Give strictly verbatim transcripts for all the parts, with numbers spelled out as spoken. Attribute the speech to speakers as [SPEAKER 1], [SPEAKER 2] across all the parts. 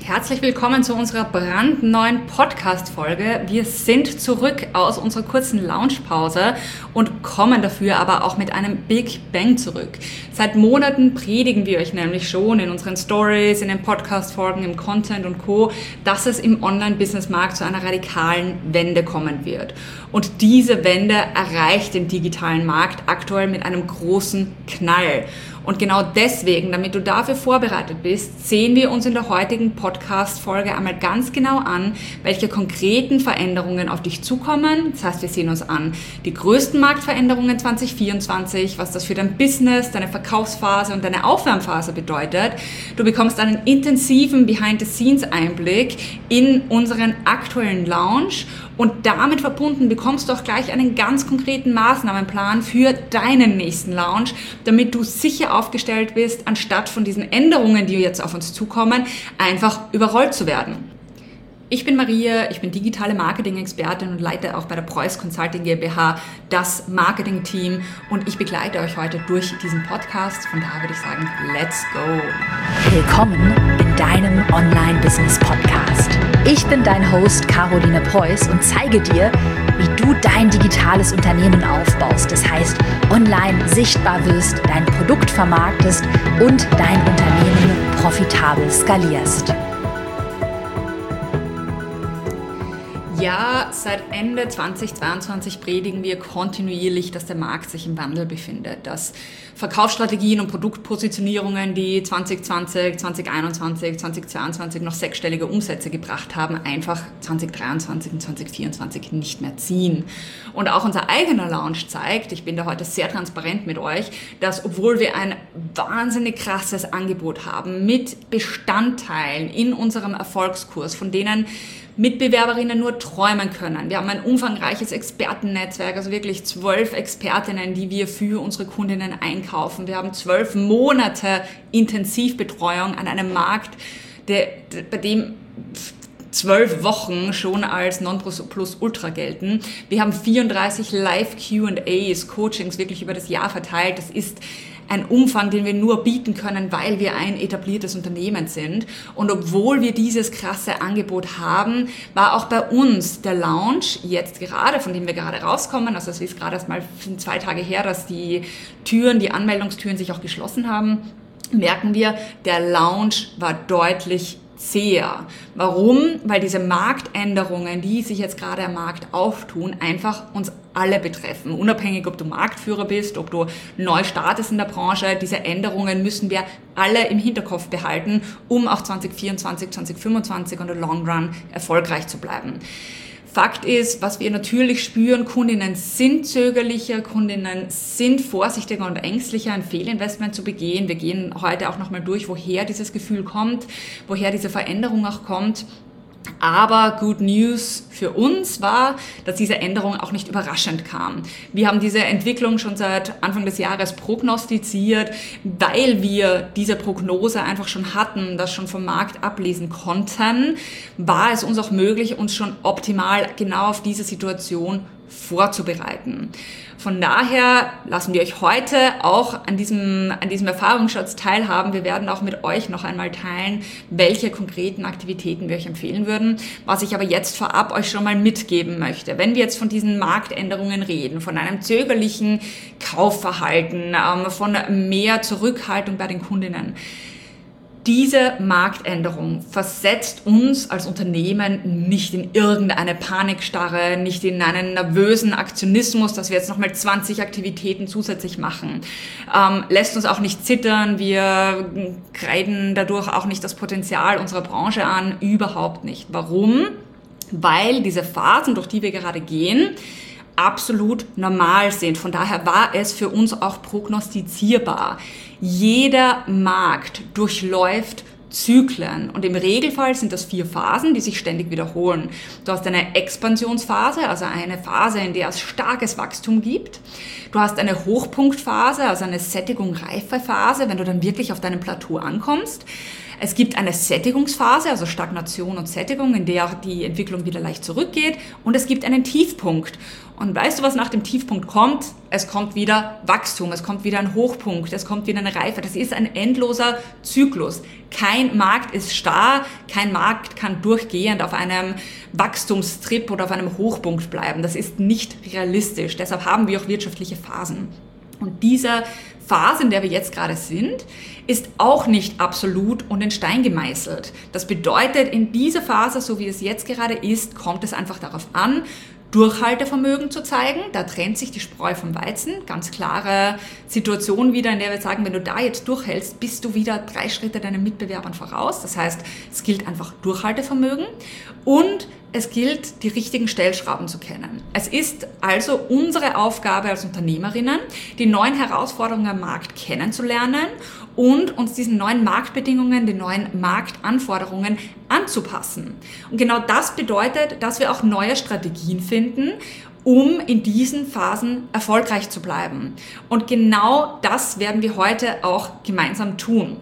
[SPEAKER 1] Herzlich willkommen zu unserer brandneuen Podcast-Folge. Wir sind zurück aus unserer kurzen Launchpause und kommen dafür aber auch mit einem Big Bang zurück. Seit Monaten predigen wir euch nämlich schon in unseren Stories, in den Podcast-Folgen, im Content und Co., dass es im Online-Business-Markt zu einer radikalen Wende kommen wird. Und diese Wende erreicht den digitalen Markt aktuell mit einem großen Knall. Und genau deswegen, damit du dafür vorbereitet bist, sehen wir uns in der heutigen Podcast-Folge einmal ganz genau an, welche konkreten Veränderungen auf dich zukommen. Das heißt, wir sehen uns an die größten Marktveränderungen zwanzig vierundzwanzig, was das für dein Business, deine Verkaufsphase und deine Aufwärmphase bedeutet. Du bekommst einen intensiven Behind-the-Scenes-Einblick in unseren aktuellen Launch. Und damit verbunden bekommst du auch gleich einen ganz konkreten Maßnahmenplan für deinen nächsten Launch, damit du sicher aufgestellt bist, anstatt von diesen Änderungen, die jetzt auf uns zukommen, einfach überrollt zu werden. Ich bin Maria, ich bin digitale Marketing-Expertin und leite auch bei der Preuß Consulting GmbH das Marketing-Team und ich begleite euch heute durch diesen Podcast. Von daher würde ich sagen, let's go!
[SPEAKER 2] Willkommen in deinem Online-Business-Podcast. Ich bin dein Host Caroline Preuß und zeige dir, wie du dein digitales Unternehmen aufbaust. Das heißt, online sichtbar wirst, dein Produkt vermarktest und dein Unternehmen profitabel skalierst.
[SPEAKER 1] Ja, seit Ende zweitausendzweiundzwanzig predigen wir kontinuierlich, dass der Markt sich im Wandel befindet, dass Verkaufsstrategien und Produktpositionierungen, die zwanzig zwanzig, zwanzig einundzwanzig, zwanzig zweiundzwanzig noch sechsstellige Umsätze gebracht haben, einfach zwanzig dreiundzwanzig und zwanzig vierundzwanzig nicht mehr ziehen. Und auch unser eigener Launch zeigt, ich bin da heute sehr transparent mit euch, dass obwohl wir ein wahnsinnig krasses Angebot haben mit Bestandteilen in unserem Erfolgskurs, von denen Mitbewerberinnen nur träumen können. Wir haben ein umfangreiches Expertennetzwerk, also wirklich zwölf Expertinnen, die wir für unsere Kundinnen einkaufen. Wir haben zwölf Monate Intensivbetreuung an einem Markt, der, bei dem zwölf Wochen schon als Non-Plus-Ultra gelten. Wir haben vierunddreißig Live-Q und A's, Coachings wirklich über das Jahr verteilt. Das ist ein Umfang, den wir nur bieten können, weil wir ein etabliertes Unternehmen sind. Und obwohl wir dieses krasse Angebot haben, war auch bei uns der Launch jetzt gerade, von dem wir gerade rauskommen, also es ist gerade erst mal zwei Tage her, dass die Türen, die Anmeldungstüren sich auch geschlossen haben, merken wir, der Launch war deutlich zäher. Warum? Weil diese Marktänderungen, die sich jetzt gerade am Markt auftun, einfach uns alle betreffen. Unabhängig, ob du Marktführer bist, ob du neu startest in der Branche, diese Änderungen müssen wir alle im Hinterkopf behalten, um auch zwanzig vierundzwanzig, zwanzig fünfundzwanzig und der Long Run erfolgreich zu bleiben. Fakt ist, was wir natürlich spüren, Kundinnen sind zögerlicher, Kundinnen sind vorsichtiger und ängstlicher, ein Fehlinvestment zu begehen. Wir gehen heute auch nochmal durch, woher dieses Gefühl kommt, woher diese Veränderung auch kommt. Aber Good News für uns war, dass diese Änderung auch nicht überraschend kam. Wir haben diese Entwicklung schon seit Anfang des Jahres prognostiziert, weil wir diese Prognose einfach schon hatten, das schon vom Markt ablesen konnten, war es uns auch möglich, uns schon optimal genau auf diese Situation vorzubereiten. Von daher lassen wir euch heute auch an diesem, an diesem Erfahrungsschatz teilhaben. Wir werden auch mit euch noch einmal teilen, welche konkreten Aktivitäten wir euch empfehlen würden. Was ich aber jetzt vorab euch schon mal mitgeben möchte. Wenn wir jetzt von diesen Marktänderungen reden, von einem zögerlichen Kaufverhalten, von mehr Zurückhaltung bei den Kundinnen, diese Marktänderung versetzt uns als Unternehmen nicht in irgendeine Panikstarre, nicht in einen nervösen Aktionismus, dass wir jetzt nochmal zwanzig Aktivitäten zusätzlich machen. Ähm, lässt uns auch nicht zittern, wir kreiden dadurch auch nicht das Potenzial unserer Branche an, überhaupt nicht. Warum? Weil diese Phasen, durch die wir gerade gehen, absolut normal sind. Von daher war es für uns auch prognostizierbar. Jeder Markt durchläuft Zyklen und im Regelfall sind das vier Phasen, die sich ständig wiederholen. Du hast eine Expansionsphase, also eine Phase, in der es starkes Wachstum gibt. Du hast eine Hochpunktphase, also eine Sättigung-Reife-Phase, wenn du dann wirklich auf deinem Plateau ankommst. Es gibt eine Sättigungsphase, also Stagnation und Sättigung, in der die Entwicklung wieder leicht zurückgeht. Und es gibt einen Tiefpunkt. Und weißt du, was nach dem Tiefpunkt kommt? Es kommt wieder Wachstum, es kommt wieder ein Hochpunkt, es kommt wieder eine Reife. Das ist ein endloser Zyklus. Kein Markt ist starr, kein Markt kann durchgehend auf einem Wachstumstrip oder auf einem Hochpunkt bleiben. Das ist nicht realistisch. Deshalb haben wir auch wirtschaftliche Phasen. Und diese Phase, in der wir jetzt gerade sind, ist auch nicht absolut und in Stein gemeißelt. Das bedeutet, in dieser Phase, so wie es jetzt gerade ist, kommt es einfach darauf an, Durchhaltevermögen zu zeigen. Da trennt sich die Spreu vom Weizen. Ganz klare Situation wieder, in der wir sagen, wenn du da jetzt durchhältst, bist du wieder drei Schritte deinen Mitbewerbern voraus. Das heißt, es gilt einfach Durchhaltevermögen und es gilt, die richtigen Stellschrauben zu kennen. Es ist also unsere Aufgabe als Unternehmerinnen, die neuen Herausforderungen am Markt kennenzulernen und uns diesen neuen Marktbedingungen, den neuen Marktanforderungen anzupassen. Und genau das bedeutet, dass wir auch neue Strategien finden, um in diesen Phasen erfolgreich zu bleiben. Und genau das werden wir heute auch gemeinsam tun.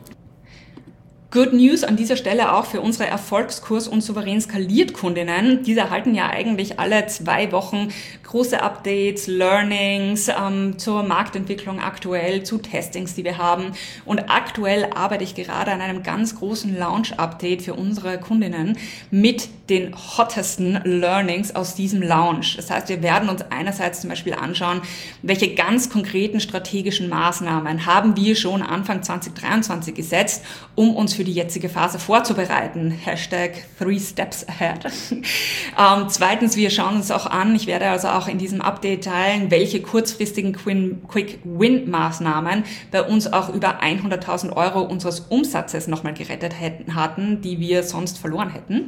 [SPEAKER 1] Good News an dieser Stelle auch für unsere Erfolgskurs- und souverän skaliert Kundinnen. Diese erhalten ja eigentlich alle zwei Wochen große Updates, Learnings ähm, zur Marktentwicklung aktuell, zu Testings, die wir haben. Und aktuell arbeite ich gerade an einem ganz großen Launch-Update für unsere Kundinnen mit den hottesten Learnings aus diesem Launch. Das heißt, wir werden uns einerseits zum Beispiel anschauen, welche ganz konkreten strategischen Maßnahmen haben wir schon Anfang zwanzig dreiundzwanzig gesetzt, um uns für die jetzige Phase vorzubereiten. Hashtag Three Steps Ahead. ähm, zweitens, wir schauen uns auch an, ich werde also auch in diesem Update teilen, welche kurzfristigen Quick-Win-Maßnahmen bei uns auch über hunderttausend Euro unseres Umsatzes nochmal gerettet hätten, hatten, die wir sonst verloren hätten.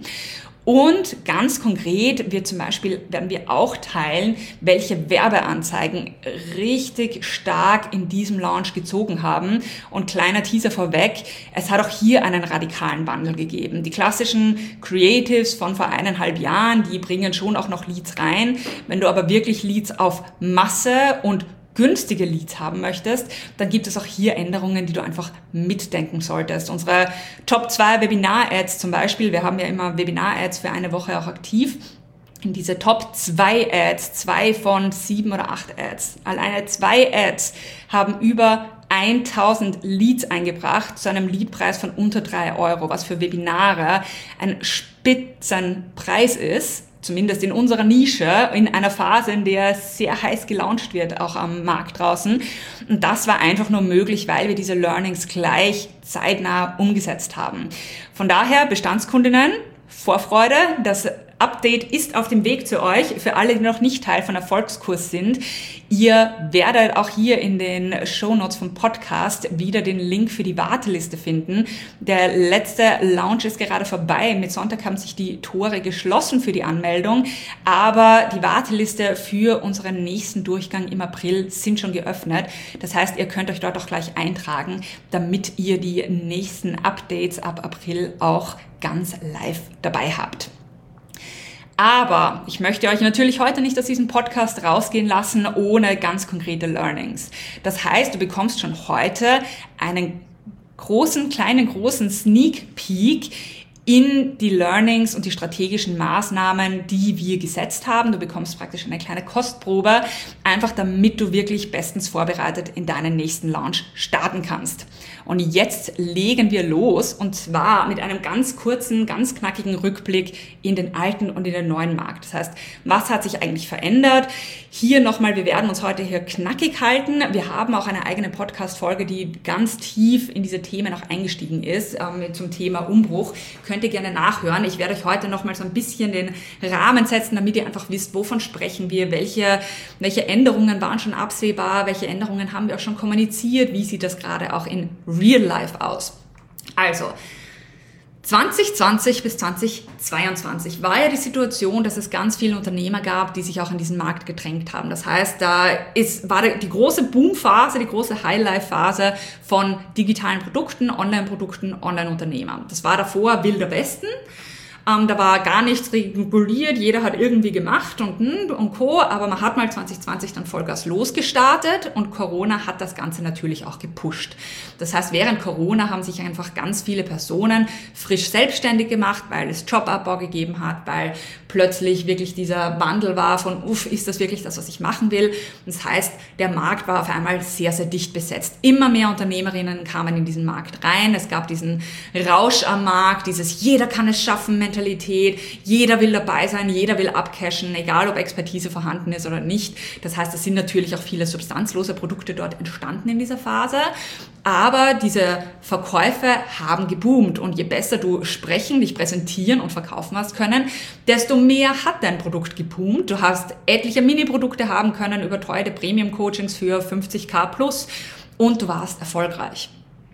[SPEAKER 1] Und ganz konkret wir zum Beispiel werden wir auch teilen, welche Werbeanzeigen richtig stark in diesem Launch gezogen haben. Und kleiner Teaser vorweg, es hat auch hier einen radikalen Wandel gegeben. Die klassischen Creatives von vor eineinhalb Jahren, die bringen schon auch noch Leads rein. Wenn du aber wirklich Leads auf Masse und günstige Leads haben möchtest, dann gibt es auch hier Änderungen, die du einfach mitdenken solltest. Unsere Top zwei Webinar-Ads zum Beispiel, wir haben ja immer Webinar-Ads für eine Woche auch aktiv. In diese Top zwei Ads, zwei von sieben oder acht Ads, alleine zwei Ads haben über tausend Leads eingebracht zu einem Leadpreis von unter drei Euro, was für Webinare ein Spitzenpreis ist. Zumindest in unserer Nische, in einer Phase, in der sehr heiß gelauncht wird, auch am Markt draußen. Und das war einfach nur möglich, weil wir diese Learnings gleich zeitnah umgesetzt haben. Von daher, Bestandskundinnen, Vorfreude, das Update ist auf dem Weg zu euch. Für alle, die noch nicht Teil von Erfolgskurs sind, ihr werdet auch hier in den Shownotes vom Podcast wieder den Link für die Warteliste finden. Der letzte Launch ist gerade vorbei. Mit Sonntag haben sich die Tore geschlossen für die Anmeldung, aber die Warteliste für unseren nächsten Durchgang im April sind schon geöffnet. Das heißt, ihr könnt euch dort auch gleich eintragen, damit ihr die nächsten Updates ab April auch ganz live dabei habt. Aber ich möchte euch natürlich heute nicht aus diesem Podcast rausgehen lassen ohne ganz konkrete Learnings. Das heißt, du bekommst schon heute einen großen, kleinen, großen Sneak Peek in die Learnings und die strategischen Maßnahmen, die wir gesetzt haben. Du bekommst praktisch eine kleine Kostprobe, einfach damit du wirklich bestens vorbereitet in deinen nächsten Launch starten kannst. Und jetzt legen wir los, und zwar mit einem ganz kurzen, ganz knackigen Rückblick in den alten und in den neuen Markt. Das heißt, was hat sich eigentlich verändert? Hier nochmal, wir werden uns heute hier knackig halten. Wir haben auch eine eigene Podcast-Folge, die ganz tief in diese Themen auch eingestiegen ist, ähm, zum Thema Umbruch. Könnt ihr gerne nachhören. Ich werde euch heute nochmal so ein bisschen den Rahmen setzen, damit ihr einfach wisst, wovon sprechen wir, welche, welche Änderungen waren schon absehbar, welche Änderungen haben wir auch schon kommuniziert, wie sieht das gerade auch in Real Life aus. Also, zwanzig zwanzig bis zwanzig zweiundzwanzig war ja die Situation, dass es ganz viele Unternehmer gab, die sich auch in diesen Markt gedrängt haben. Das heißt, da ist, war die große Boomphase, die große Highlife-Phase von digitalen Produkten, Online-Produkten, Online-Unternehmern. Das war davor Wilder Westen. Ähm, da war gar nichts reguliert, jeder hat irgendwie gemacht und, und Co., aber man hat mal zwanzig zwanzig dann Vollgas losgestartet und Corona hat das Ganze natürlich auch gepusht. Das heißt, während Corona haben sich einfach ganz viele Personen frisch selbstständig gemacht, weil es Jobabbau gegeben hat, weil plötzlich wirklich dieser Wandel war von, uff, ist das wirklich das, was ich machen will? Das heißt, der Markt war auf einmal sehr, sehr dicht besetzt. Immer mehr Unternehmerinnen kamen in diesen Markt rein. Es gab diesen Rausch am Markt, dieses jeder kann es schaffen Mentalität, jeder will dabei sein, jeder will abcashen, egal ob Expertise vorhanden ist oder nicht. Das heißt, es sind natürlich auch viele substanzlose Produkte dort entstanden in dieser Phase. Aber diese Verkäufe haben geboomt und je besser du sprechen, dich präsentieren und verkaufen hast können, desto mehr hat dein Produkt geboomt. Du hast etliche Mini-Produkte haben können, überteuerte Premium-Coachings für fünfzigtausend plus und du warst erfolgreich.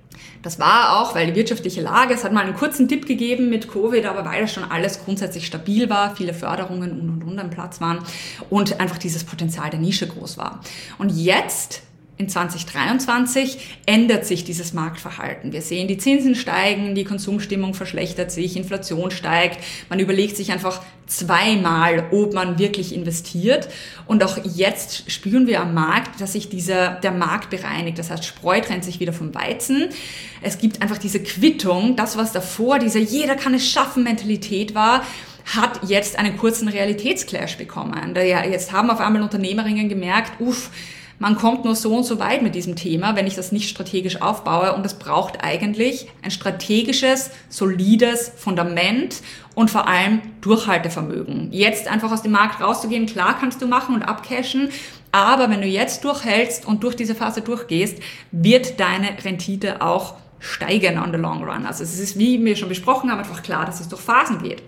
[SPEAKER 1] Das war auch, weil die wirtschaftliche Lage, es hat mal einen kurzen Dip gegeben mit Covid, aber weil das schon alles grundsätzlich stabil war, viele Förderungen und und und am Platz waren und einfach dieses Potenzial der Nische groß war. Und jetzt in zwanzig dreiundzwanzig ändert sich dieses Marktverhalten. Wir sehen, die Zinsen steigen, die Konsumstimmung verschlechtert sich, Inflation steigt. Man überlegt sich einfach zweimal, ob man wirklich investiert. Und auch jetzt spüren wir am Markt, dass sich dieser, der Markt bereinigt. Das heißt, Spreu trennt sich wieder vom Weizen. Es gibt einfach diese Quittung, das, was davor diese jeder kann es schaffen Mentalität war, hat jetzt einen kurzen Realitätsclash bekommen. Jetzt haben auf einmal Unternehmerinnen gemerkt, uff, man kommt nur so und so weit mit diesem Thema, wenn ich das nicht strategisch aufbaue. Und es braucht eigentlich ein strategisches, solides Fundament und vor allem Durchhaltevermögen. Jetzt einfach aus dem Markt rauszugehen, klar kannst du machen und abcashen. Aber wenn du jetzt durchhältst und durch diese Phase durchgehst, wird deine Rendite auch steigen on the long run. Also es ist, wie wir schon besprochen haben, einfach klar, dass es durch Phasen geht.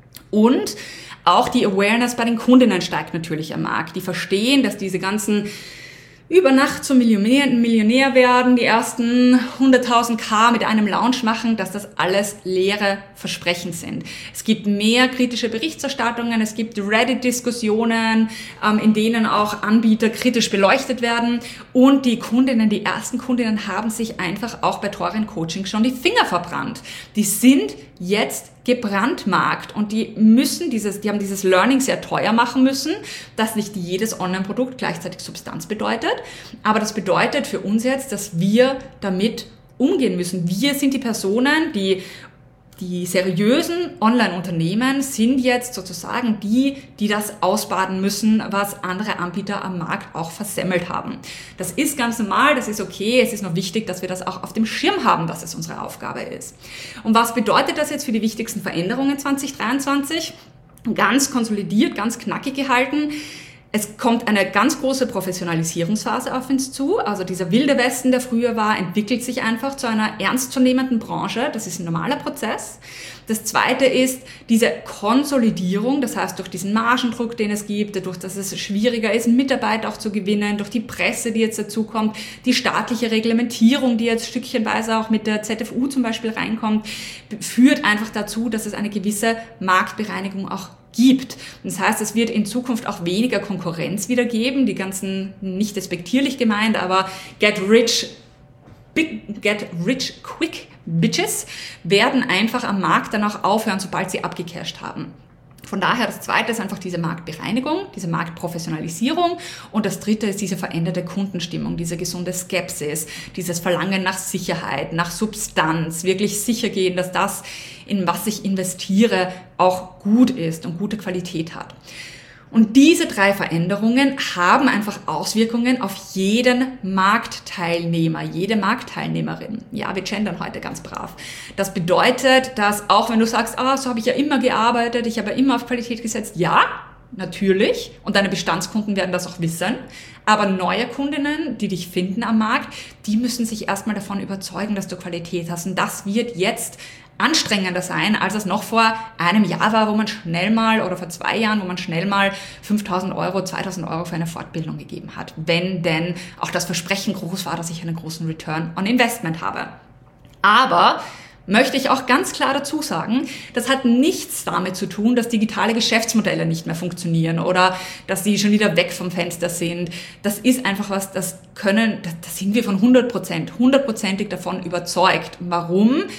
[SPEAKER 1] Und auch die Awareness bei den Kundinnen steigt natürlich am Markt. Die verstehen, dass diese ganzen über Nacht zum Millionär, Millionär werden, die ersten hunderttausend K mit einem Launch machen, dass das alles leere Versprechen sind. Es gibt mehr kritische Berichterstattungen, es gibt Reddit-Diskussionen, ähm, in denen auch Anbieter kritisch beleuchtet werden und die Kundinnen, die ersten Kundinnen haben sich einfach auch bei teuren Coachings schon die Finger verbrannt. Die sind jetzt gebrandmarkt und die müssen dieses, die haben dieses Learning sehr teuer machen müssen, dass nicht jedes Online-Produkt gleichzeitig Substanz bedeutet, aber das bedeutet für uns jetzt, dass wir damit umgehen müssen. Wir sind die Personen, die Die seriösen Online-Unternehmen sind jetzt sozusagen die, die das ausbaden müssen, was andere Anbieter am Markt auch versemmelt haben. Das ist ganz normal, das ist okay. Es ist nur wichtig, dass wir das auch auf dem Schirm haben, dass es unsere Aufgabe ist. Und was bedeutet das jetzt für die wichtigsten Veränderungen zwanzig dreiundzwanzig? Ganz konsolidiert, ganz knackig gehalten. Es kommt eine ganz große Professionalisierungsphase auf uns zu. Also dieser wilde Westen, der früher war, entwickelt sich einfach zu einer ernstzunehmenden Branche. Das ist ein normaler Prozess. Das Zweite ist diese Konsolidierung, das heißt durch diesen Margendruck, den es gibt, dadurch, dass es schwieriger ist, Mitarbeiter auch zu gewinnen, durch die Presse, die jetzt dazukommt, die staatliche Reglementierung, die jetzt stückchenweise auch mit der Z F U zum Beispiel reinkommt, führt einfach dazu, dass es eine gewisse Marktbereinigung auch gibt. Das heißt, es wird in Zukunft auch weniger Konkurrenz wieder geben. Die ganzen, nicht despektierlich gemeint, aber get rich, big, get rich quick Bitches werden einfach am Markt dann auch aufhören, sobald sie abgecasht haben. Von daher, das Zweite ist einfach diese Marktbereinigung, diese Marktprofessionalisierung und das Dritte ist diese veränderte Kundenstimmung, diese gesunde Skepsis, dieses Verlangen nach Sicherheit, nach Substanz, wirklich sicher gehen, dass das, in was ich investiere, auch gut ist und gute Qualität hat. Und diese drei Veränderungen haben einfach Auswirkungen auf jeden Marktteilnehmer, jede Marktteilnehmerin. Ja, wir gendern heute ganz brav. Das bedeutet, dass auch wenn du sagst, ah, so habe ich ja immer gearbeitet, ich habe ja immer auf Qualität gesetzt, ja, natürlich. Und deine Bestandskunden werden das auch wissen. Aber neue Kundinnen, die dich finden am Markt, die müssen sich erstmal davon überzeugen, dass du Qualität hast. Und das wird jetzt anstrengender sein, als es noch vor einem Jahr war, wo man schnell mal, oder vor zwei Jahren, wo man schnell mal fünftausend Euro, zweitausend Euro für eine Fortbildung gegeben hat. Wenn denn auch das Versprechen groß war, dass ich einen großen Return on Investment habe. Aber möchte ich auch ganz klar dazu sagen, das hat nichts damit zu tun, dass digitale Geschäftsmodelle nicht mehr funktionieren oder dass sie schon wieder weg vom Fenster sind. Das ist einfach was, das können, da sind wir von hundert Prozent, hundertprozentig davon überzeugt. Warum?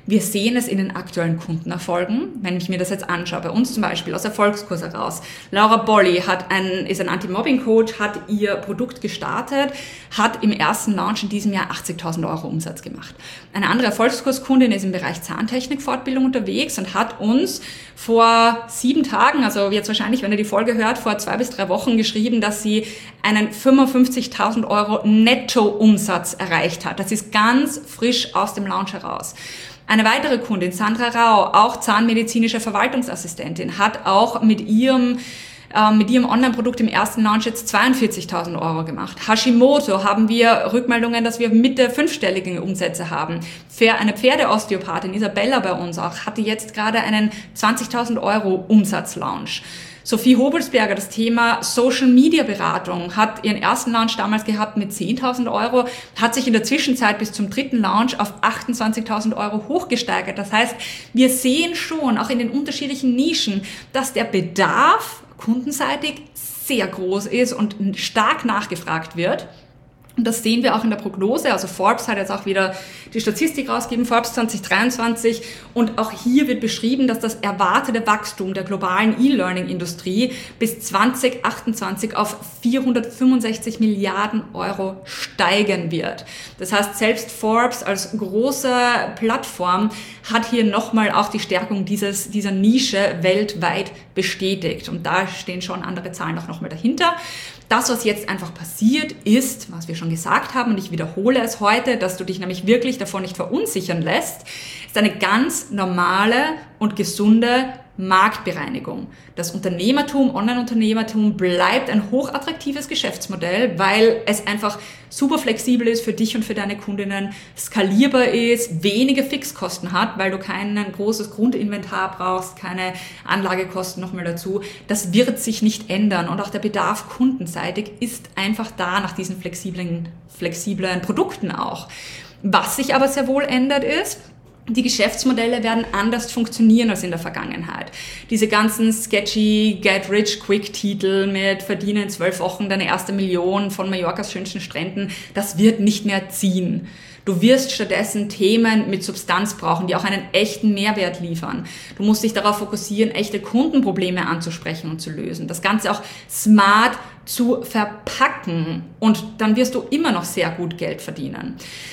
[SPEAKER 1] Wir sehen es in den aktuellen Kundenerfolgen. Wenn ich mir das jetzt anschaue, bei uns zum Beispiel aus Erfolgskurs heraus. Laura Bolli hat ein, ist ein Anti-Mobbing-Coach, hat ihr Produkt gestartet, hat im ersten Launch in diesem Jahr achtzigtausend Euro Umsatz gemacht. Eine andere Erfolgskurskundin ist im Bereich Zahntechnik-Fortbildung unterwegs und hat uns vor sieben Tagen, also jetzt wahrscheinlich, wenn ihr die Folge hört, vor zwei bis drei Wochen geschrieben, dass sie einen fünfundfünfzigtausend Euro Netto-Umsatz erreicht hat. Das ist ganz frisch aus dem Launch heraus. Eine weitere Kundin, Sandra Rau, auch zahnmedizinische Verwaltungsassistentin, hat auch mit ihrem äh, mit ihrem Online-Produkt im ersten Launch jetzt zweiundvierzigtausend Euro gemacht. Hashimoto haben wir Rückmeldungen, dass wir Mitte fünfstellige Umsätze haben. Für eine Pferdeosteopathin, Isabella bei uns auch, hatte jetzt gerade einen zwanzigtausend Euro Umsatzlaunch. Sophie Hobelsberger, das Thema Social-Media-Beratung, hat ihren ersten Launch damals gehabt mit zehntausend Euro, hat sich in der Zwischenzeit bis zum dritten Launch auf achtundzwanzigtausend Euro hochgesteigert. Das heißt, wir sehen schon, auch in den unterschiedlichen Nischen, dass der Bedarf kundenseitig sehr groß ist und stark nachgefragt wird. Und das sehen wir auch in der Prognose. Also Forbes hat jetzt auch wieder die Statistik rausgegeben, Forbes zwanzig dreiundzwanzig. Und auch hier wird beschrieben, dass das erwartete Wachstum der globalen E-Learning-Industrie bis zwanzig achtundzwanzig auf vierhundertfünfundsechzig Milliarden Euro steigen wird. Das heißt, selbst Forbes als große Plattform hat hier nochmal auch die Stärkung dieses, dieser Nische weltweit bestätigt. Und da stehen schon andere Zahlen auch nochmal dahinter. Das, was jetzt einfach passiert, ist, was wir schon gesagt haben, und ich wiederhole es heute, dass du dich nämlich wirklich davon nicht verunsichern lässt, ist eine ganz normale und gesunde Marktbereinigung. Das Unternehmertum, Online-Unternehmertum bleibt ein hochattraktives Geschäftsmodell, weil es einfach super flexibel ist für dich und für deine Kundinnen, skalierbar ist, wenige Fixkosten hat, weil du kein großes Grundinventar brauchst, keine Anlagekosten nochmal dazu. Das wird sich nicht ändern und auch der Bedarf kundenseitig ist einfach da nach diesen flexiblen, flexiblen Produkten auch. Was sich aber sehr wohl ändert ist, die Geschäftsmodelle werden anders funktionieren als in der Vergangenheit. Diese ganzen sketchy Get-Rich-Quick-Titel mit verdiene in zwölf Wochen deine erste Million von Mallorcas schönsten Stränden, das wird nicht mehr ziehen. Du wirst stattdessen Themen mit Substanz brauchen, die auch einen echten Mehrwert liefern. Du musst dich darauf fokussieren, echte Kundenprobleme anzusprechen und zu lösen. Das Ganze auch smart zu verpacken und dann wirst du immer noch sehr gut Geld verdienen.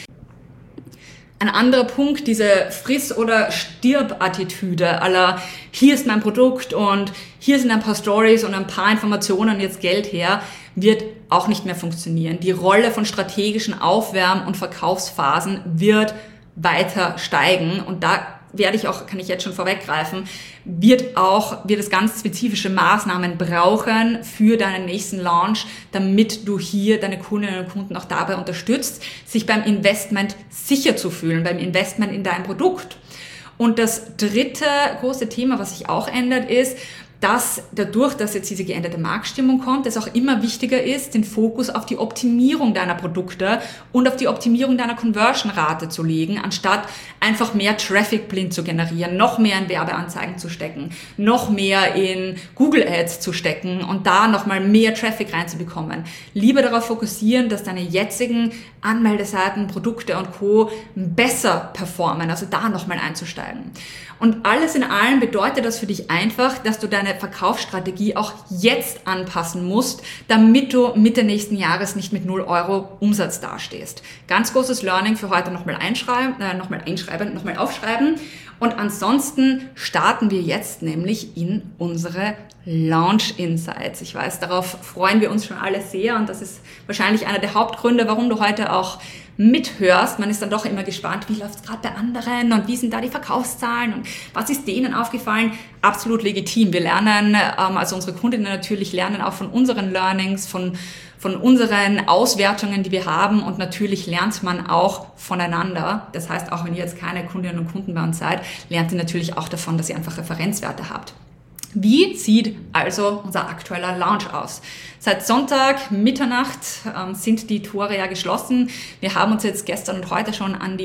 [SPEAKER 1] Ein anderer Punkt, diese Friss- oder Stirb-Attitüde aller hier ist mein Produkt und hier sind ein paar Stories und ein paar Informationen, jetzt Geld her, wird auch nicht mehr funktionieren. Die Rolle von strategischen Aufwärm- und Verkaufsphasen wird weiter steigen und da werde ich auch, kann ich jetzt schon vorweggreifen, wird auch, wird es ganz spezifische Maßnahmen brauchen für deinen nächsten Launch, damit du hier deine Kundinnen und Kunden auch dabei unterstützt, sich beim Investment sicher zu fühlen, beim Investment in dein Produkt. Und das dritte große Thema, was sich auch ändert, ist, dass dadurch, dass jetzt diese geänderte Marktstimmung kommt, es auch immer wichtiger ist, den Fokus auf die Optimierung deiner Produkte und auf die Optimierung deiner Conversion-Rate zu legen, anstatt einfach mehr Traffic blind zu generieren, noch mehr in Werbeanzeigen zu stecken, noch mehr in Google Ads zu stecken und da nochmal mehr Traffic reinzubekommen. Lieber darauf fokussieren, dass deine jetzigen Anmeldeseiten, Produkte und Co. besser performen, also da nochmal einzusteigen. Und alles in allem bedeutet das für dich einfach, dass du deine Verkaufsstrategie auch jetzt anpassen musst, damit du Mitte nächsten Jahres nicht mit null Euro Umsatz dastehst. Ganz großes Learning für heute nochmal einschreiben, äh, nochmal einschreiben, nochmal aufschreiben. Und ansonsten starten wir jetzt nämlich in unsere Launch Insights. Ich weiß, darauf freuen wir uns schon alle sehr und das ist wahrscheinlich einer der Hauptgründe, warum du heute auch mithörst. Man ist dann doch immer gespannt, wie läuft es gerade bei anderen und wie sind da die Verkaufszahlen und was ist denen aufgefallen? Absolut legitim. Wir lernen, ähm, also unsere Kundinnen natürlich lernen auch von unseren Learnings, von von unseren Auswertungen, die wir haben und natürlich lernt man auch voneinander. Das heißt, auch wenn ihr jetzt keine Kundinnen und Kunden bei uns seid, lernt ihr natürlich auch davon, dass ihr einfach Referenzwerte habt. Wie sieht also unser aktueller Launch aus? Seit Sonntag Mitternacht ähm, sind die Tore ja geschlossen. Wir haben uns jetzt gestern und heute schon an die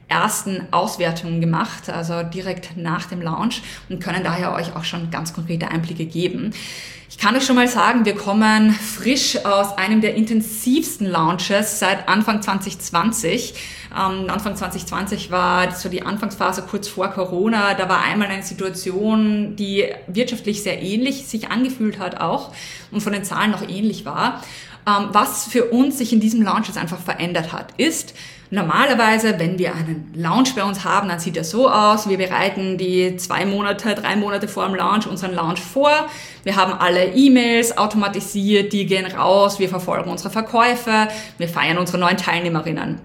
[SPEAKER 1] ersten Auswertungen gemacht, also direkt nach dem Launch, und können daher euch auch schon ganz konkrete Einblicke geben. Ich kann euch schon mal sagen, wir kommen frisch aus einem der intensivsten Launches seit Anfang zwanzig zwanzig. Ähm, Anfang zwanzig zwanzig war so die Anfangsphase kurz vor Corona. Da war einmal eine Situation, die wirtschaftlich sehr ähnlich sich angefühlt hat auch und von den Zahlen noch ähnlich war. Ähm, was für uns sich in diesem Launch jetzt einfach verändert hat, ist, normalerweise, wenn wir einen Launch bei uns haben, dann sieht er so aus. Wir bereiten die zwei Monate, drei Monate vor dem Launch unseren Launch vor. Wir haben alle E-Mails automatisiert, die gehen raus. Wir verfolgen unsere Verkäufe. Wir feiern unsere neuen Teilnehmerinnen.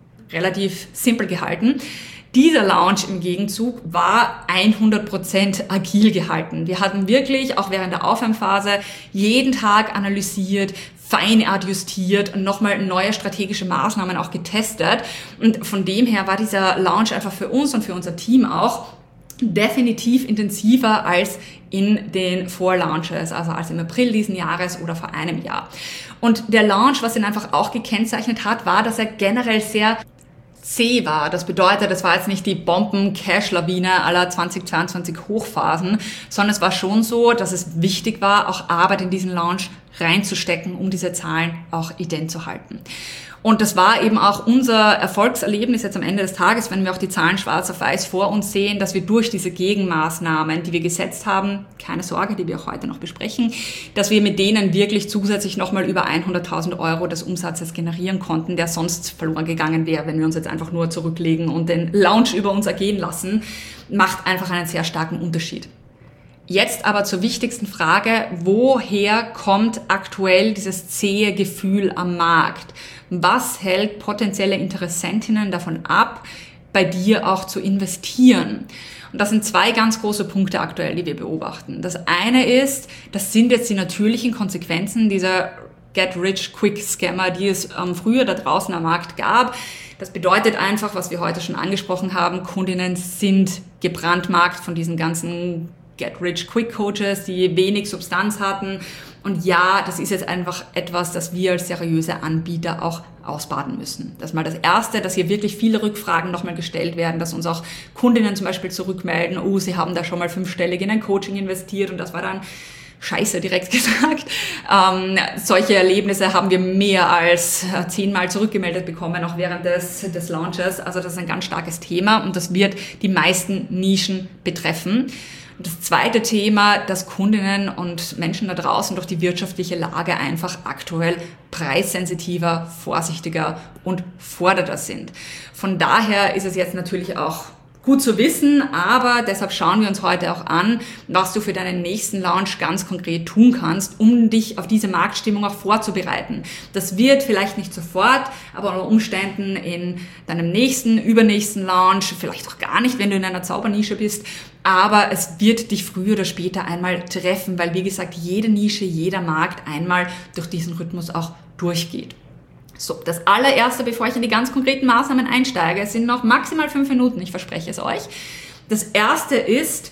[SPEAKER 1] Relativ simpel gehalten. Dieser Launch im Gegenzug war hundert Prozent agil gehalten. Wir hatten wirklich, auch während der Aufwärmphase, jeden Tag analysiert, fein adjustiert und nochmal neue strategische Maßnahmen auch getestet. Und von dem her war dieser Launch einfach für uns und für unser Team auch definitiv intensiver als in den Vorlaunches, also als im April diesen Jahres oder vor einem Jahr. Und der Launch, was ihn einfach auch gekennzeichnet hat, war, dass er generell sehr zäh war. Das bedeutet, es war jetzt nicht die Bomben-Cash-Lawine aller zwanzig zweiundzwanzig Hochphasen, sondern es war schon so, dass es wichtig war, auch Arbeit in diesen Launch reinzustecken, um diese Zahlen auch ident zu halten. Und das war eben auch unser Erfolgserlebnis jetzt am Ende des Tages, wenn wir auch die Zahlen schwarz auf weiß vor uns sehen, dass wir durch diese Gegenmaßnahmen, die wir gesetzt haben, keine Sorge, die wir auch heute noch besprechen, dass wir mit denen wirklich zusätzlich nochmal über hunderttausend Euro des Umsatzes generieren konnten, der sonst verloren gegangen wäre, wenn wir uns jetzt einfach nur zurücklegen und den Launch über uns ergehen lassen, macht einfach einen sehr starken Unterschied. Jetzt aber zur wichtigsten Frage, woher kommt aktuell dieses zähe Gefühl am Markt? Was hält potenzielle Interessentinnen davon ab, bei dir auch zu investieren? Und das sind zwei ganz große Punkte aktuell, die wir beobachten. Das eine ist, das sind jetzt die natürlichen Konsequenzen dieser Get-Rich-Quick-Scammer, die es ähm, früher da draußen am Markt gab. Das bedeutet einfach, was wir heute schon angesprochen haben, Kundinnen sind gebrandmarkt von diesen ganzen Get-Rich-Quick-Coaches, die wenig Substanz hatten. Und ja, das ist jetzt einfach etwas, das wir als seriöse Anbieter auch ausbaden müssen. Das ist mal das Erste, dass hier wirklich viele Rückfragen nochmal gestellt werden, dass uns auch Kundinnen zum Beispiel zurückmelden, oh, sie haben da schon mal fünfstellig in ein Coaching investiert und das war dann Scheiße, direkt gesagt. Ähm, solche Erlebnisse haben wir mehr als zehnmal zurückgemeldet bekommen, auch während des, des Launches. Also das ist ein ganz starkes Thema und das wird die meisten Nischen betreffen. Und das zweite Thema, dass Kundinnen und Menschen da draußen durch die wirtschaftliche Lage einfach aktuell preissensitiver, vorsichtiger und fordernder sind. Von daher ist es jetzt natürlich auch gut zu wissen, aber deshalb schauen wir uns heute auch an, was du für deinen nächsten Launch ganz konkret tun kannst, um dich auf diese Marktstimmung auch vorzubereiten. Das wird vielleicht nicht sofort, aber unter Umständen in deinem nächsten, übernächsten Launch, vielleicht auch gar nicht, wenn du in einer Zaubernische bist, aber es wird dich früher oder später einmal treffen, weil wie gesagt, jede Nische, jeder Markt einmal durch diesen Rhythmus auch durchgeht. So, das allererste, bevor ich in die ganz konkreten Maßnahmen einsteige, sind noch maximal fünf Minuten, ich verspreche es euch. Das erste ist,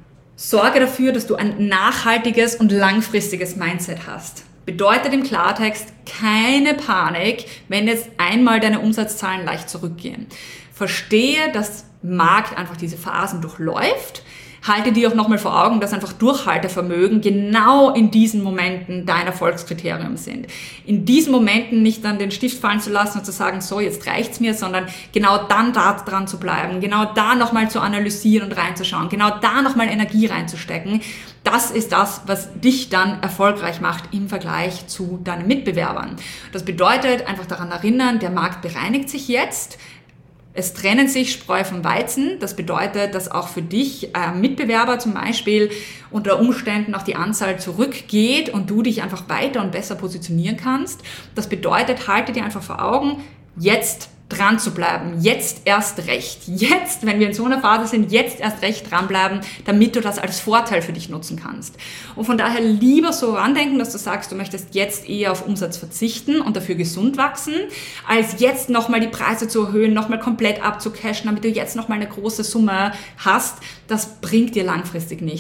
[SPEAKER 1] sorge dafür, dass du ein nachhaltiges und langfristiges Mindset hast. Bedeutet im Klartext keine Panik, wenn jetzt einmal deine Umsatzzahlen leicht zurückgehen. Verstehe, dass Markt einfach diese Phasen durchläuft. Halte dir auch nochmal vor Augen, dass einfach Durchhaltevermögen genau in diesen Momenten dein Erfolgskriterium sind. In diesen Momenten nicht dann den Stift fallen zu lassen und zu sagen, so, jetzt reicht's mir, sondern genau dann da dran zu bleiben, genau da nochmal zu analysieren und reinzuschauen, genau da nochmal Energie reinzustecken. Das ist das, was dich dann erfolgreich macht im Vergleich zu deinen Mitbewerbern. Das bedeutet, einfach daran erinnern, der Markt bereinigt sich jetzt. Es trennen sich Spreu vom Weizen. Das bedeutet, dass auch für dich äh, Mitbewerber zum Beispiel unter Umständen auch die Anzahl zurückgeht und du dich einfach weiter und besser positionieren kannst. Das bedeutet, halte dir einfach vor Augen, jetzt dran zu bleiben, jetzt erst recht, jetzt, wenn wir in so einer Phase sind, jetzt erst recht dranbleiben, damit du das als Vorteil für dich nutzen kannst. Und von daher lieber so randenken, dass du sagst, du möchtest jetzt eher auf Umsatz verzichten und dafür gesund wachsen, als jetzt nochmal die Preise zu erhöhen, nochmal komplett abzucashen, damit du jetzt nochmal eine große Summe hast. Das bringt dir langfristig nichts.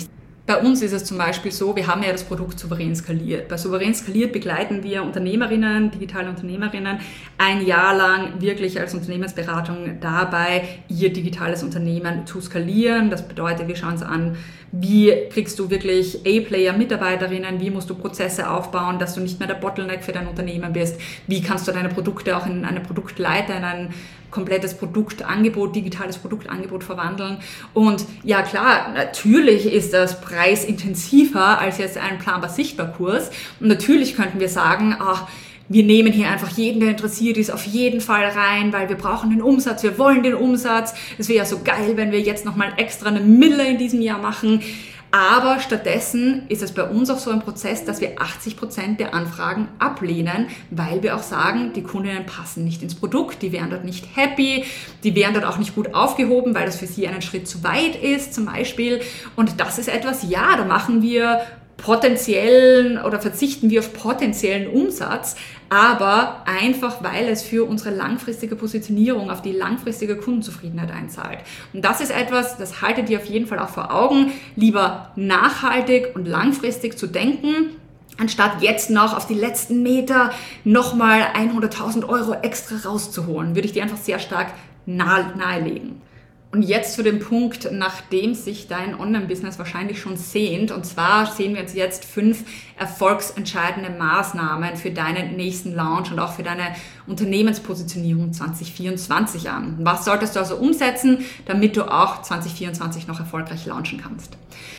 [SPEAKER 1] Bei uns ist es zum Beispiel so, wir haben ja das Produkt Souverän skaliert. Bei Souverän skaliert begleiten wir Unternehmerinnen, digitale Unternehmerinnen ein Jahr lang wirklich als Unternehmensberatung dabei, ihr digitales Unternehmen zu skalieren. Das bedeutet, wir schauen uns an, wie kriegst du wirklich A-Player-Mitarbeiterinnen, wie musst du Prozesse aufbauen, dass du nicht mehr der Bottleneck für dein Unternehmen bist, wie kannst du deine Produkte auch in eine Produktleiter, in ein komplettes Produktangebot, digitales Produktangebot verwandeln. Und ja klar, natürlich ist das preisintensiver als jetzt ein planbar sichtbar Kurs. Und natürlich könnten wir sagen, ach, wir nehmen hier einfach jeden, der interessiert ist, auf jeden Fall rein, weil wir brauchen den Umsatz, wir wollen den Umsatz. Es wäre ja so geil, wenn wir jetzt nochmal extra eine Mille in diesem Jahr machen. Aber stattdessen ist es bei uns auch so ein Prozess, dass wir achtzig Prozent der Anfragen ablehnen, weil wir auch sagen, die Kundinnen passen nicht ins Produkt, die wären dort nicht happy, die wären dort auch nicht gut aufgehoben, weil das für sie einen Schritt zu weit ist zum Beispiel. Und das ist etwas, ja, da machen wir potenziellen oder verzichten wir auf potenziellen Umsatz, aber einfach, weil es für unsere langfristige Positionierung auf die langfristige Kundenzufriedenheit einzahlt. Und das ist etwas, das haltet ihr auf jeden Fall auch vor Augen, lieber nachhaltig und langfristig zu denken, anstatt jetzt noch auf die letzten Meter nochmal hunderttausend Euro extra rauszuholen, würde ich dir einfach sehr stark nahe, nahelegen. Und jetzt zu dem Punkt, nachdem sich dein Online-Business wahrscheinlich schon sehnt. Und zwar sehen wir uns jetzt fünf erfolgsentscheidende Maßnahmen für deinen nächsten Launch und auch für deine Unternehmenspositionierung zwanzig vierundzwanzig an. Was solltest du also umsetzen, damit du auch zwanzig vierundzwanzig noch erfolgreich launchen kannst?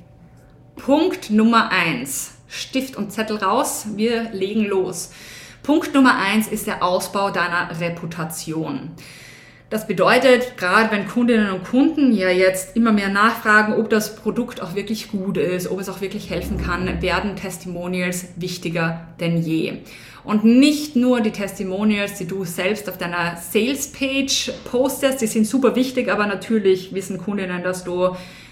[SPEAKER 1] Punkt Nummer eins. Stift und Zettel raus, wir legen los. Punkt Nummer eins ist der Ausbau deiner Reputation. Das bedeutet, gerade wenn Kundinnen und Kunden ja jetzt immer mehr nachfragen, ob das Produkt auch wirklich gut ist, ob es auch wirklich helfen kann, werden Testimonials wichtiger denn je. Und nicht nur die Testimonials, die du selbst auf deiner Sales-Page postest, die sind super wichtig, aber natürlich wissen Kundinnen, dass du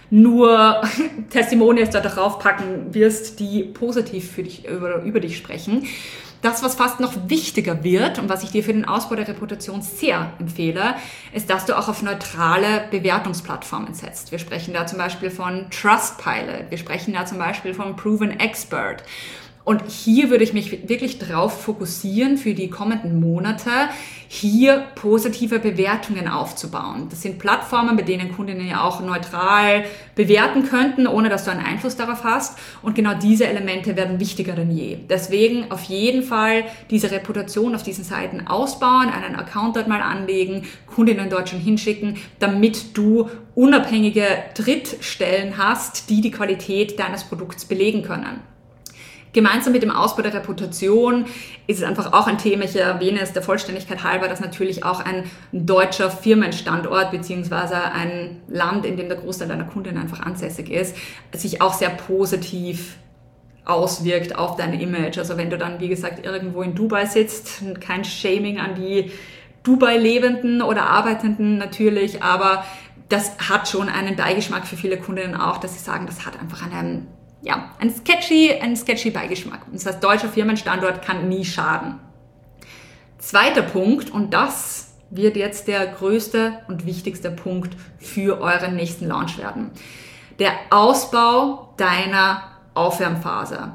[SPEAKER 1] nur Testimonials da drauf packen wirst, die positiv für dich, über, über dich sprechen. Das, was fast noch wichtiger wird und was ich dir für den Ausbau der Reputation sehr empfehle, ist, dass du auch auf neutrale Bewertungsplattformen setzt. Wir sprechen da zum Beispiel von Trustpilot, wir sprechen da zum Beispiel von Proven Expert. Und hier würde ich mich wirklich drauf fokussieren, für die kommenden Monate hier positive Bewertungen aufzubauen. Das sind Plattformen, bei denen Kundinnen ja auch neutral bewerten könnten, ohne dass du einen Einfluss darauf hast. Und genau diese Elemente werden wichtiger denn je. Deswegen auf jeden Fall diese Reputation auf diesen Seiten ausbauen, einen Account dort mal anlegen, Kundinnen dort schon hinschicken, damit du unabhängige Drittstellen hast, die die Qualität deines Produkts belegen können. Gemeinsam mit dem Ausbau der Reputation ist es einfach auch ein Thema, ich erwähne es der Vollständigkeit halber, dass natürlich auch ein deutscher Firmenstandort beziehungsweise ein Land, in dem der Großteil deiner Kundinnen einfach ansässig ist, sich auch sehr positiv auswirkt auf dein Image. Also wenn du dann, wie gesagt, irgendwo in Dubai sitzt, kein Shaming an die Dubai-Lebenden oder Arbeitenden natürlich, aber das hat schon einen Beigeschmack für viele Kundinnen auch, dass sie sagen, das hat einfach einen Ja, ein sketchy, ein sketchy Beigeschmack. Das heißt, deutscher Firmenstandort kann nie schaden. Zweiter Punkt, und das wird jetzt der größte und wichtigste Punkt für euren nächsten Launch werden. Der Ausbau deiner Aufwärmphase.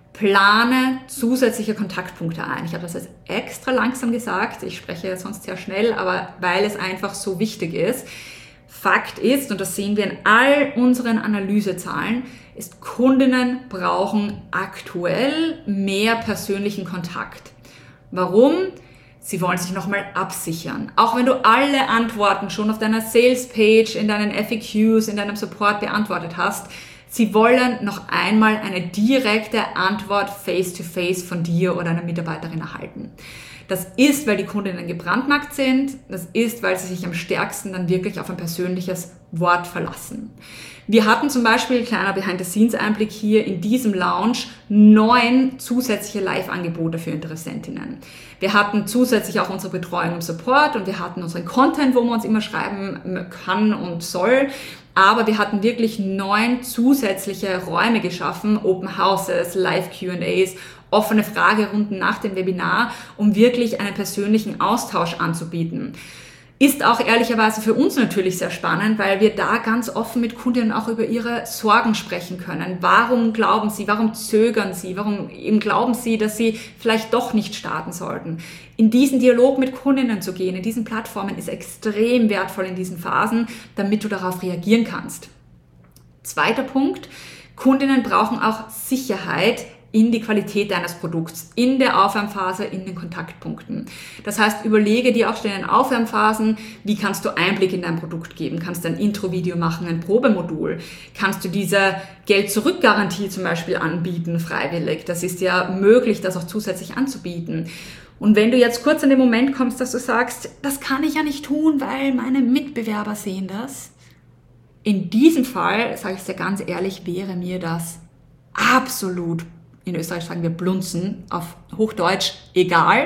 [SPEAKER 1] Plane zusätzliche Kontaktpunkte ein. Ich habe das jetzt extra langsam gesagt. Ich spreche sonst sehr schnell, aber weil es einfach so wichtig ist. Fakt ist, und das sehen wir in all unseren Analysezahlen, ist, Kundinnen brauchen aktuell mehr persönlichen Kontakt. Warum? Sie wollen sich nochmal absichern. Auch wenn du alle Antworten schon auf deiner Sales-Page, in deinen F A Qs, in deinem Support beantwortet hast, sie wollen noch einmal eine direkte Antwort face-to-face von dir oder einer Mitarbeiterin erhalten. Das ist, weil die Kundinnen gebrandmarkt sind. Das ist, weil sie sich am stärksten dann wirklich auf ein persönliches Wort verlassen. Wir hatten zum Beispiel, kleiner Behind-the-Scenes-Einblick hier, in diesem Launch neun zusätzliche Live-Angebote für Interessentinnen. Wir hatten zusätzlich auch unsere Betreuung im Support und wir hatten unseren Content, wo man uns immer schreiben kann und soll. Aber wir hatten wirklich neun zusätzliche Räume geschaffen, Open Houses, Live-Q and A's, offene Fragerunden nach dem Webinar, um wirklich einen persönlichen Austausch anzubieten. Ist auch ehrlicherweise für uns natürlich sehr spannend, weil wir da ganz offen mit Kundinnen auch über ihre Sorgen sprechen können. Warum glauben sie, warum zögern sie, warum eben glauben sie, dass sie vielleicht doch nicht starten sollten. In diesen Dialog mit Kundinnen zu gehen, in diesen Plattformen ist extrem wertvoll in diesen Phasen, damit du darauf reagieren kannst. Zweiter Punkt, Kundinnen brauchen auch Sicherheit in die Qualität deines Produkts, in der Aufwärmphase, in den Kontaktpunkten. Das heißt, überlege dir auch schon in den Aufwärmphasen, wie kannst du Einblick in dein Produkt geben? Kannst du ein Intro-Video machen, ein Probemodul? Kannst du diese Geld-Zurück-Garantie zum Beispiel anbieten, freiwillig? Das ist ja möglich, das auch zusätzlich anzubieten. Und wenn du jetzt kurz an den Moment kommst, dass du sagst, das kann ich ja nicht tun, weil meine Mitbewerber sehen das. In diesem Fall, sage ich dir ganz ehrlich, wäre mir das absolut, in Österreich sagen wir blunzen, auf Hochdeutsch egal,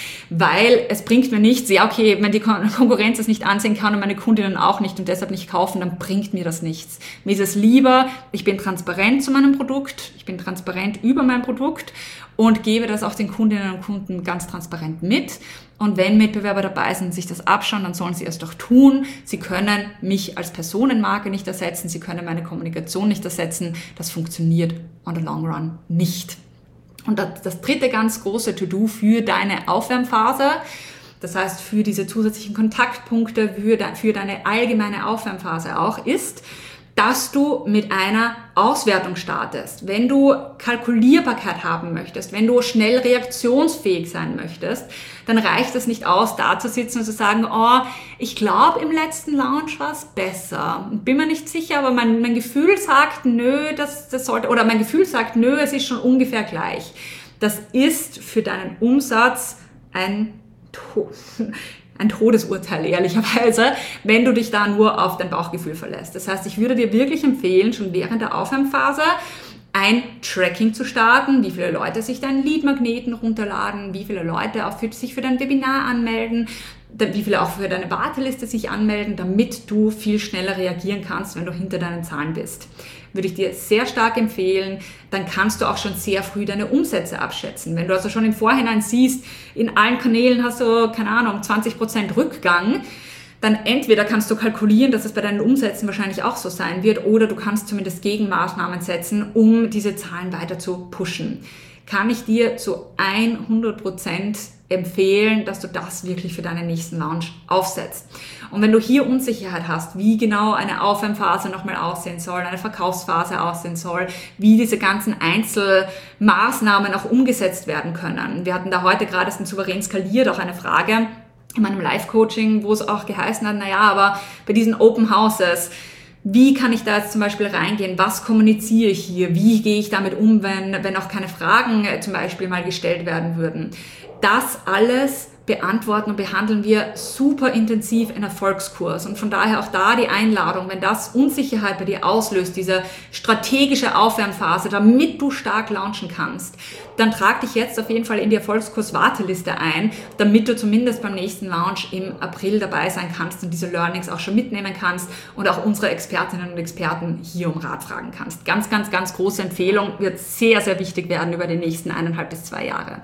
[SPEAKER 1] weil es bringt mir nichts, ja okay, wenn die Konkurrenz es nicht ansehen kann und meine Kundinnen auch nicht und deshalb nicht kaufen, dann bringt mir das nichts. Mir ist es lieber, ich bin transparent zu meinem Produkt, ich bin transparent über mein Produkt und gebe das auch den Kundinnen und Kunden ganz transparent mit. Und wenn Mitbewerber dabei sind, sich das abschauen, dann sollen sie es doch tun. Sie können mich als Personenmarke nicht ersetzen, sie können meine Kommunikation nicht ersetzen. Das funktioniert on the long run nicht. Und das, das dritte ganz große To-Do für deine Aufwärmphase, das heißt für diese zusätzlichen Kontaktpunkte, für, de, für deine allgemeine Aufwärmphase auch, ist, dass du mit einer Auswertung startest. Wenn du Kalkulierbarkeit haben möchtest, wenn du schnell reaktionsfähig sein möchtest, dann reicht es nicht aus, da zu sitzen und zu sagen, oh, ich glaube, im letzten Launch war es besser. Bin mir nicht sicher, aber mein, mein Gefühl sagt, nö, das, das sollte, oder mein Gefühl sagt, nö, es ist schon ungefähr gleich. Das ist für deinen Umsatz ein To- ein Todesurteil, ehrlicherweise, wenn du dich da nur auf dein Bauchgefühl verlässt. Das heißt, ich würde dir wirklich empfehlen, schon während der Aufwärmphase ein Tracking zu starten, wie viele Leute sich deinen Lead-Magneten runterladen, wie viele Leute auch für, sich für dein Webinar anmelden, wie viele auch für deine Warteliste sich anmelden, damit du viel schneller reagieren kannst, wenn du hinter deinen Zahlen bist. Würde ich dir sehr stark empfehlen, dann kannst du auch schon sehr früh deine Umsätze abschätzen. Wenn du also schon im Vorhinein siehst, in allen Kanälen hast du, keine Ahnung, zwanzig Prozent Rückgang, dann entweder kannst du kalkulieren, dass es bei deinen Umsätzen wahrscheinlich auch so sein wird, oder du kannst zumindest Gegenmaßnahmen setzen, um diese Zahlen weiter zu pushen. Kann ich dir zu hundert Prozent empfehlen, dass du das wirklich für deinen nächsten Launch aufsetzt. Und wenn du hier Unsicherheit hast, wie genau eine Aufwärmphase nochmal aussehen soll, eine Verkaufsphase aussehen soll, wie diese ganzen Einzelmaßnahmen auch umgesetzt werden können. Wir hatten da heute gerade in Souverän skaliert auch eine Frage in meinem Live-Coaching, wo es auch geheißen hat, naja, aber bei diesen Open Houses, wie kann ich da jetzt zum Beispiel reingehen? Was kommuniziere ich hier? Wie gehe ich damit um, wenn, wenn auch keine Fragen zum Beispiel mal gestellt werden würden? Das alles beantworten und behandeln wir super intensiv in Erfolgskurs. Und von daher auch da die Einladung, wenn das Unsicherheit bei dir auslöst, diese strategische Aufwärmphase, damit du stark launchen kannst, dann trag dich jetzt auf jeden Fall in die Erfolgskurs-Warteliste ein, damit du zumindest beim nächsten Launch im April dabei sein kannst und diese Learnings auch schon mitnehmen kannst und auch unsere Expertinnen und Experten hier um Rat fragen kannst. Ganz, ganz, ganz große Empfehlung, wird sehr, sehr wichtig werden über die nächsten eineinhalb bis zwei Jahre.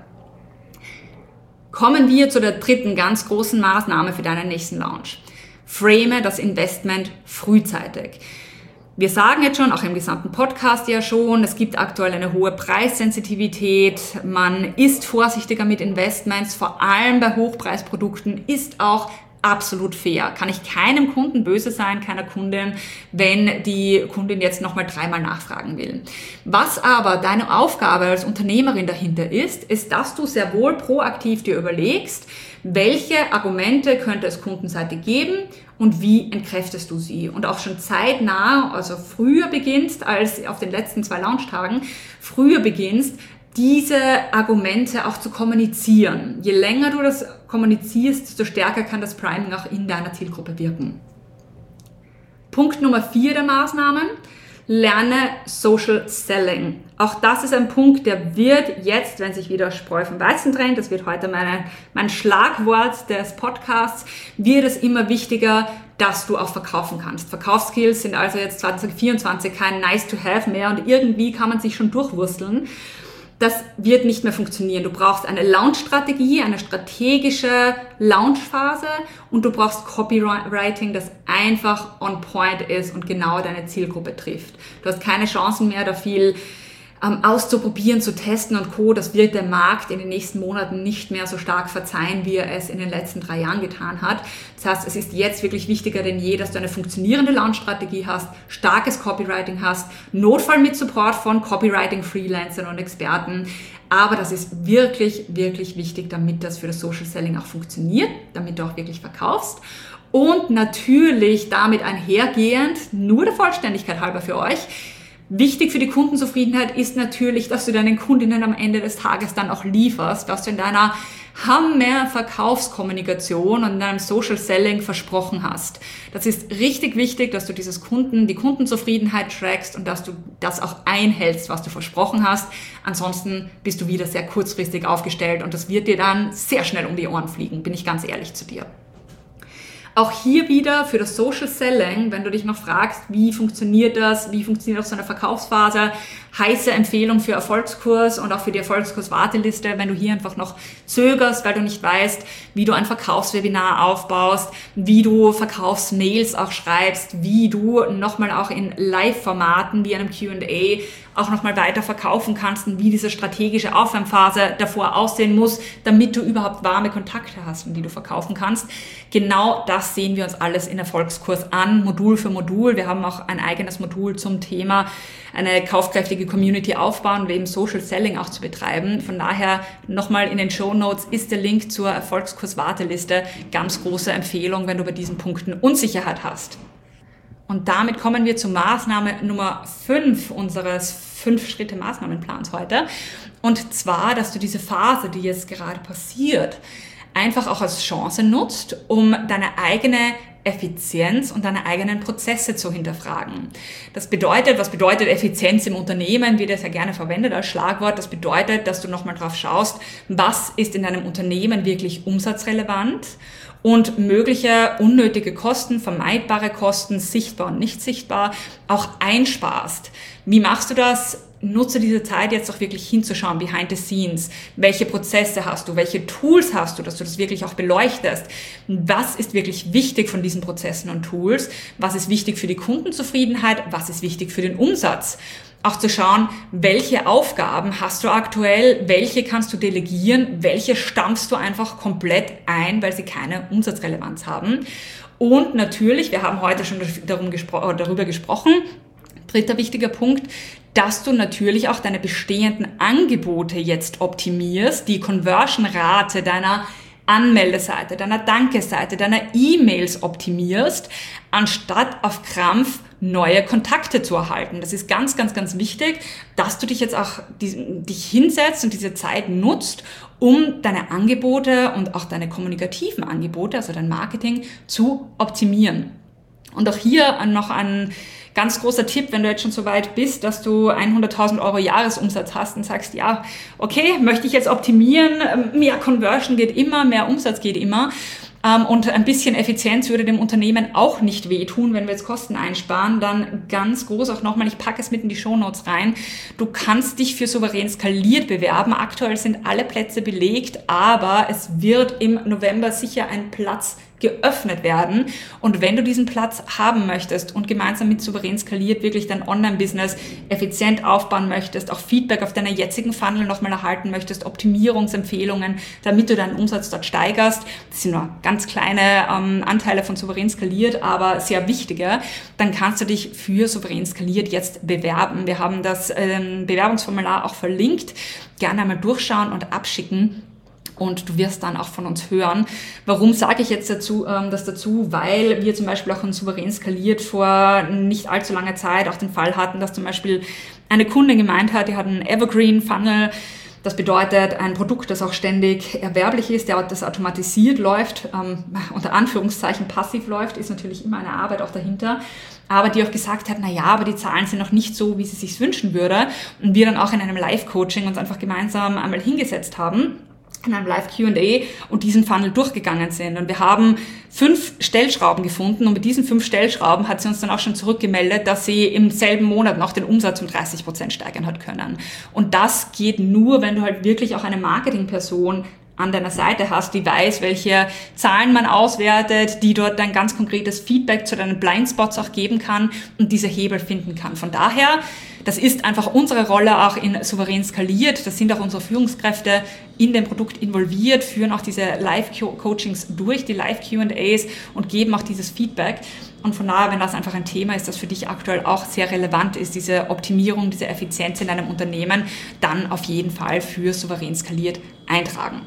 [SPEAKER 1] Kommen wir zu der dritten ganz großen Maßnahme für deinen nächsten Launch. Frame das Investment frühzeitig. Wir sagen jetzt schon, auch im gesamten Podcast ja schon, es gibt aktuell eine hohe Preissensitivität. Man ist vorsichtiger mit Investments, vor allem bei Hochpreisprodukten, ist auch absolut fair. Kann ich keinem Kunden böse sein, keiner Kundin, wenn die Kundin jetzt nochmal dreimal nachfragen will. Was aber deine Aufgabe als Unternehmerin dahinter ist, ist, dass du sehr wohl proaktiv dir überlegst, welche Argumente könnte es kundenseitig geben und wie entkräftest du sie. Und auch schon zeitnah, also früher beginnst als auf den letzten zwei Launchtagen, früher beginnst, diese Argumente auch zu kommunizieren. Je länger du das kommunizierst, desto stärker kann das Priming auch in deiner Zielgruppe wirken. Punkt Nummer vier der Maßnahmen: Lerne Social Selling. Auch das ist ein Punkt, der wird jetzt, wenn sich wieder Spreu vom Weizen trennt, das wird heute meine, mein Schlagwort des Podcasts, wird es immer wichtiger, dass du auch verkaufen kannst. Verkaufsskills sind also jetzt zwanzig vierundzwanzig kein Nice to have mehr und irgendwie kann man sich schon durchwursteln. das wird nicht mehr funktionieren. Du brauchst eine Launch-Strategie, eine strategische Launch-Phase und du brauchst Copywriting, das einfach on point ist und genau deine Zielgruppe trifft. Du hast keine Chancen mehr, da viel ähm, auszuprobieren, zu testen und Co. Das wird der Markt in den nächsten Monaten nicht mehr so stark verzeihen, wie er es in den letzten drei Jahren getan hat. Das heißt, es ist jetzt wirklich wichtiger denn je, dass du eine funktionierende Launch-Strategie hast, starkes Copywriting hast, Notfall mit Support von Copywriting-Freelancern und Experten. Aber das ist wirklich, wirklich wichtig, damit das für das Social Selling auch funktioniert, damit du auch wirklich verkaufst. Und natürlich damit einhergehend, nur der Vollständigkeit halber für euch, wichtig für die Kundenzufriedenheit ist natürlich, dass du deinen Kundinnen am Ende des Tages dann auch lieferst, was du in deiner Hammer-Verkaufskommunikation und in deinem Social Selling versprochen hast. Das ist richtig wichtig, dass du dieses Kunden, die Kundenzufriedenheit trackst und dass du das auch einhältst, was du versprochen hast. Ansonsten bist du wieder sehr kurzfristig aufgestellt und das wird dir dann sehr schnell um die Ohren fliegen, bin ich ganz ehrlich zu dir. Auch hier wieder für das Social Selling, wenn du dich noch fragst, wie funktioniert das, wie funktioniert auch so eine Verkaufsphase, heiße Empfehlung für Erfolgskurs und auch für die Erfolgskurs-Warteliste, wenn du hier einfach noch zögerst, weil du nicht weißt, wie du ein Verkaufswebinar aufbaust, wie du Verkaufsmails auch schreibst, wie du nochmal auch in Live-Formaten wie einem Q and A auch nochmal weiter verkaufen kannst und wie diese strategische Aufwärmphase davor aussehen muss, damit du überhaupt warme Kontakte hast, die du verkaufen kannst. Genau das sehen wir uns alles in Erfolgskurs an, Modul für Modul. Wir haben auch ein eigenes Modul zum Thema eine kaufkräftige Community aufbauen und eben Social Selling auch zu betreiben. Von daher nochmal in den Shownotes ist der Link zur Erfolgskurs-Warteliste. Ganz große Empfehlung, wenn du bei diesen Punkten Unsicherheit hast. Und damit kommen wir zur Maßnahme Nummer fünf unseres fünf-Schritte-Maßnahmenplans heute. Und zwar, dass du diese Phase, die jetzt gerade passiert, einfach auch als Chance nutzt, um deine eigene Effizienz und deine eigenen Prozesse zu hinterfragen. Das bedeutet, was bedeutet Effizienz im Unternehmen, wird ja sehr gerne verwendet als Schlagwort. Das bedeutet, dass du nochmal drauf schaust, was ist in deinem Unternehmen wirklich umsatzrelevant und mögliche unnötige Kosten, vermeidbare Kosten, sichtbar und nicht sichtbar, auch einsparst. Wie machst du das? Nutze diese Zeit jetzt auch wirklich hinzuschauen, behind the scenes. Welche Prozesse hast du? Welche Tools hast du, dass du das wirklich auch beleuchtest? Was ist wirklich wichtig von diesen Prozessen und Tools? Was ist wichtig für die Kundenzufriedenheit? Was ist wichtig für den Umsatz? Auch zu schauen, welche Aufgaben hast du aktuell? Welche kannst du delegieren? Welche stampfst du einfach komplett ein, weil sie keine Umsatzrelevanz haben? Und natürlich, wir haben heute schon darum gespro- darüber gesprochen, dritter wichtiger Punkt, dass du natürlich auch deine bestehenden Angebote jetzt optimierst, die Conversion-Rate deiner Anmeldeseite, deiner Danke-Seite, deiner E-Mails optimierst, anstatt auf Krampf neue Kontakte zu erhalten. Das ist ganz, ganz, ganz wichtig, dass du dich jetzt auch die, dich hinsetzt und diese Zeit nutzt, um deine Angebote und auch deine kommunikativen Angebote, also dein Marketing, zu optimieren. Und auch hier noch ein ganz großer Tipp, wenn du jetzt schon so weit bist, dass du hunderttausend Euro Jahresumsatz hast und sagst, ja, okay, möchte ich jetzt optimieren, mehr Conversion geht immer, mehr Umsatz geht immer. Und ein bisschen Effizienz würde dem Unternehmen auch nicht wehtun, wenn wir jetzt Kosten einsparen. Dann ganz groß auch nochmal, ich packe es mit in die Shownotes rein. Du kannst dich für souverän skaliert bewerben. Aktuell sind alle Plätze belegt, aber es wird im November sicher ein Platz geöffnet werden. Und wenn du diesen Platz haben möchtest und gemeinsam mit souverän skaliert wirklich dein Online-Business effizient aufbauen möchtest, auch Feedback auf deiner jetzigen Funnel nochmal erhalten möchtest, Optimierungsempfehlungen, damit du deinen Umsatz dort steigerst, das sind nur ganz kleine ähm, Anteile von souverän skaliert, aber sehr wichtige, dann kannst du dich für souverän skaliert jetzt bewerben. Wir haben das ähm, Bewerbungsformular auch verlinkt. Gerne einmal durchschauen und abschicken. Und du wirst dann auch von uns hören. Warum sage ich jetzt dazu, ähm, das dazu? Weil wir zum Beispiel auch in souverän skaliert vor nicht allzu langer Zeit auch den Fall hatten, dass zum Beispiel eine Kundin gemeint hat, die hat einen Evergreen Funnel. Das bedeutet ein Produkt, das auch ständig erwerblich ist, der das automatisiert läuft, ähm, unter Anführungszeichen passiv läuft, ist natürlich immer eine Arbeit auch dahinter. Aber die auch gesagt hat, na ja, aber die Zahlen sind noch nicht so, wie sie sich wünschen würde. Und wir dann auch in einem Live-Coaching uns einfach gemeinsam einmal hingesetzt haben in einem Live-Q and A und diesen Funnel durchgegangen sind. Und wir haben fünf Stellschrauben gefunden und mit diesen fünf Stellschrauben hat sie uns dann auch schon zurückgemeldet, dass sie im selben Monat noch den Umsatz um dreißig Prozent steigern hat können. Und das geht nur, wenn du halt wirklich auch eine Marketingperson an deiner Seite hast, die weiß, welche Zahlen man auswertet, die dort ein ganz konkretes Feedback zu deinen Blindspots auch geben kann und diese Hebel finden kann. Von daher, das ist einfach unsere Rolle auch in Souverän skaliert. Das sind auch unsere Führungskräfte in dem Produkt involviert, führen auch diese Live-Coachings durch, die Live-Q and A's und geben auch dieses Feedback. Und von daher, wenn das einfach ein Thema ist, das für dich aktuell auch sehr relevant ist, diese Optimierung, diese Effizienz in deinem Unternehmen, dann auf jeden Fall für Souverän skaliert eintragen.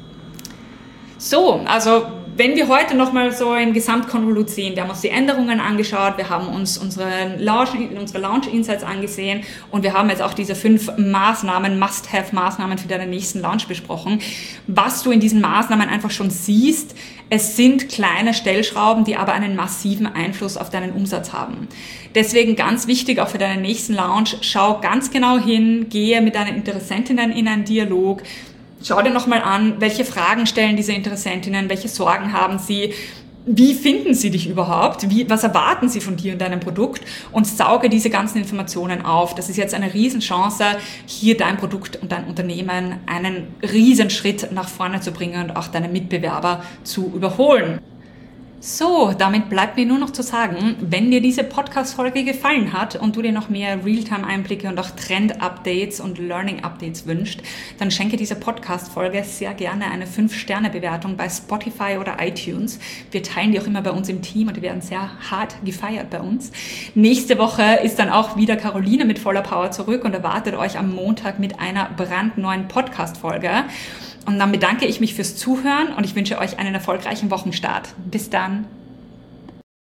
[SPEAKER 1] So, also wenn wir heute nochmal so im Gesamtkonvolut sehen, wir haben uns die Änderungen angeschaut, wir haben uns unsere Launch, unsere Launch-Insights angesehen und wir haben jetzt auch diese fünf Maßnahmen, Must-Have-Maßnahmen für deinen nächsten Launch besprochen. Was du in diesen Maßnahmen einfach schon siehst, es sind kleine Stellschrauben, die aber einen massiven Einfluss auf deinen Umsatz haben. Deswegen ganz wichtig auch für deinen nächsten Launch, schau ganz genau hin, gehe mit deinen Interessentinnen in einen Dialog. Schau dir nochmal an, welche Fragen stellen diese Interessentinnen, welche Sorgen haben sie, wie finden sie dich überhaupt, wie, was erwarten sie von dir und deinem Produkt und sauge diese ganzen Informationen auf. Das ist jetzt eine Riesenchance, hier dein Produkt und dein Unternehmen einen Riesenschritt nach vorne zu bringen und auch deine Mitbewerber zu überholen. So, damit bleibt mir nur noch zu sagen, wenn dir diese Podcast-Folge gefallen hat und du dir noch mehr Realtime-Einblicke und auch Trend-Updates und Learning-Updates wünscht, dann schenke diese Podcast-Folge sehr gerne eine fünf Sterne Bewertung bei Spotify oder iTunes. Wir teilen die auch immer bei uns im Team und die werden sehr hart gefeiert bei uns. Nächste Woche ist dann auch wieder Caroline mit voller Power zurück und erwartet euch am Montag mit einer brandneuen Podcast-Folge. Und dann bedanke ich mich fürs Zuhören und ich wünsche euch einen erfolgreichen Wochenstart. Bis dann.